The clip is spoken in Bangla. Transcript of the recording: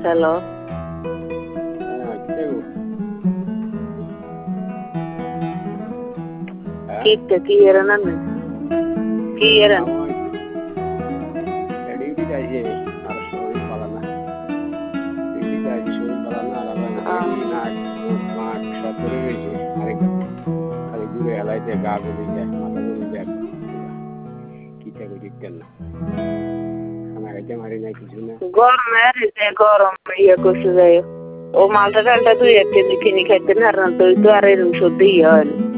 হ্যালো কিtta কি এরানা কি এরান ডিউটি যাইছে আর শরীর ভালো না ডিউটি যাইছে শরীর ভালো না আর নাক মুখ নাক সব ধরে রয়েছে আরেক খালি ঘুরে হেলাইতে গা গলি যায় মাথা গলি যায় কিটা করি কেন খানা খাইতে মারি নাই কিছু না গরম ইয়ে করছে যাই ও মালটা ডালটা 2-1 কেজি কিনে খাইতে না আর তো আর এরকম সত্যি হয় না